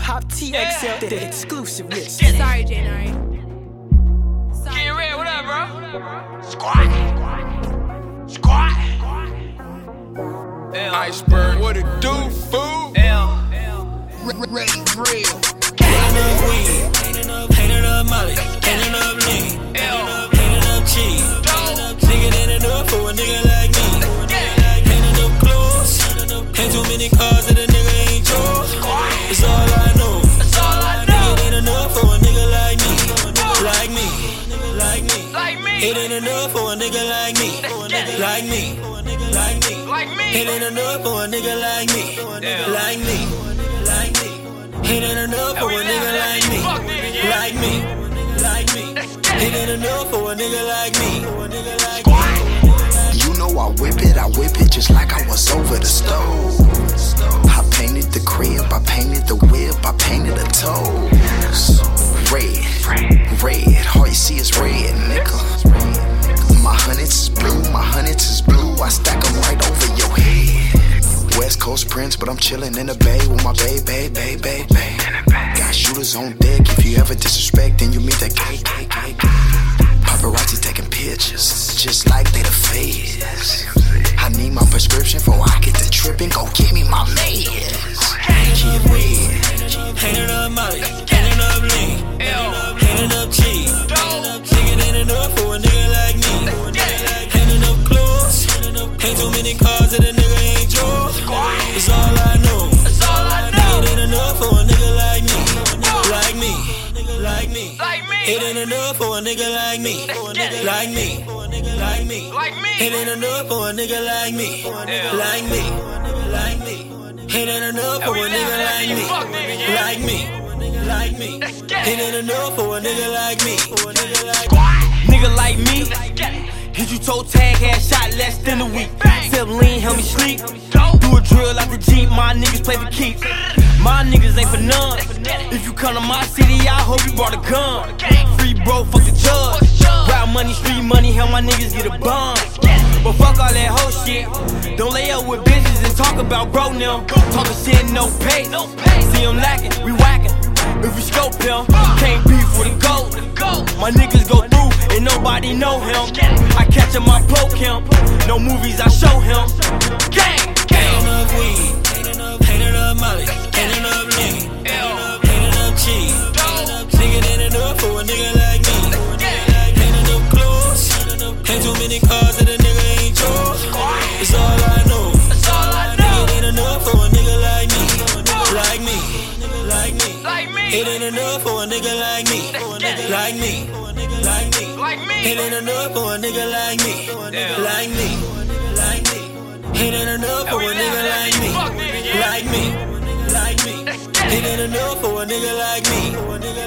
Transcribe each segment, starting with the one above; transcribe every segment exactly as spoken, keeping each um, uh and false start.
hop T X L, the exclusive mix. Sorry, Janari. Get ready, what up, bro? Squat. Squat. Iceberg, what it do, fool? L. Ready, real. Ain't enough weed, ain't enough, ain't enough molly, ain't enough lean, ain't enough, ain't enough cheese. Nigga ain't enough for a nigga like me. Ain't enough clothes, ain't too many cars that a nigga ain't yours. It's all I know. Nigga ain't enough for a nigga like me, like me, like me. It ain't enough for a nigga like me, like me, like me. It ain't enough for a nigga like me, like me, like me. It ain't enough for a nigga like me, like me, like me. It ain't enough for a nigga like me, like me. You know I whip it, I whip it just like I was over the stove. I painted the crib, I painted the whip, I painted the toes. Red, red, all you see is red, nigga. My hundreds is blue, my hundreds is blue, I stack them right over your head. West Coast Prince, but I'm chillin' in the bay with my babe, babe, babe, babe, babe. Got shooters on deck, if you ever disrespect, then you meet that K, K, K, K. Paparazzi taking pictures, just like they the feds. I need my prescription before I get to trippin', go get me my meds. Get red. Ain't enough molly, ain't enough lean, ain't enough cheese. Nigga ain't enough for a nigga like me. Ain't enough clothes, ain't too many cars that a nigga ain't yours. It's all I know. Nigga ain't enough for a nigga like me, like me, like me. It ain't enough for a nigga like me, like me, like me. It ain't enough for a nigga like me, like me, like me. It ain't enough for a nigga like me, like me, like me. It ain't enough for a nigga like me, like me. Nigga like me, hit you toe tag, had shot less than a week. Sip lean, help me sleep. Do a drill out the Jeep, my niggas play for keeps. My niggas ain't for none. If you come to my city, I hope you brought a gun. Free bro, fuck the judge. Rap money, street money, help my niggas get a bond. But fuck all that whole shit. Don't lay up with bitches and talk about bro now. Talking shit, no pay. See him lacking, we whacking. If we scope him, can't beef with a goat. My niggas go through and nobody know him. I catch him, I poke him. No movies, I show him. Gang, gang. Ain't enough weed, ain't enough, ain't enough molly, ain't enough lean, ain't enough, ain't enough cheese. Nigga ain't enough for a nigga like me. Ain't enough clothes, ain't too many cars that a nigga ain't yours. It's all I know. Nigga ain't enough for a nigga like me, like me, like me. It ain't enough for a nigga like me, like me, like me. It ain't enough for a nigga like me, like me, like me. It ain't enough for a nigga like me, like me, like me. It ain't enough for a nigga like me.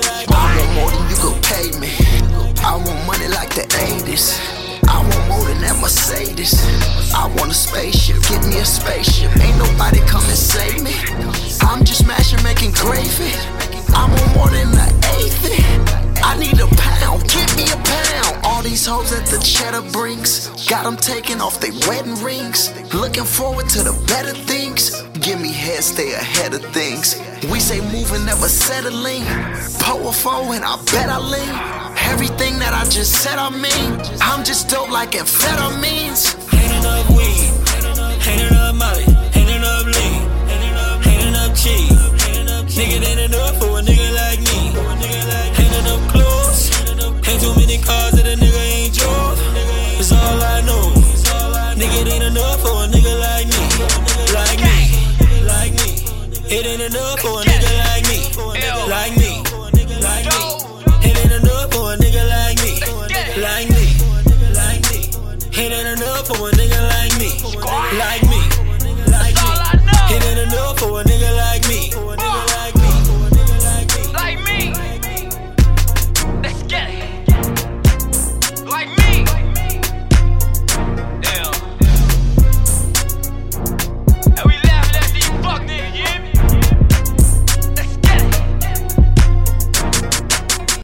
I want more than you could pay me. I want money like the eighties. I want more than that Mercedes. I want a spaceship, get me a spaceship. Ain't nobody come and save me. I'm just mashing, making gravy. I want more than an eighth. I need a pound, give me a pound. All these hoes at the cheddar brings, got them taking off their wedding rings. Looking forward to the better things. Give me head, stay ahead of things. We say moving, never settling. Powerful and I bet I lean. Everything that I just said I mean. I'm just dope like amphetamines. Ain't enough weed, ain't enough molly, ain't enough lean, ain't enough cheese. Nigga ain't enough for a nigga like me. Ain't enough clothes, ain't too many cars that a nigga ain't yours. It's all I know. Nigga ain't enough for a nigga like me, like me, like me. It ain't enough for a nigga like me, like me, like me. It ain't enough for a nigga like me, like me, like me. It ain't enough for a nigga like me, like me, like me. It ain't enough for a nigga like me.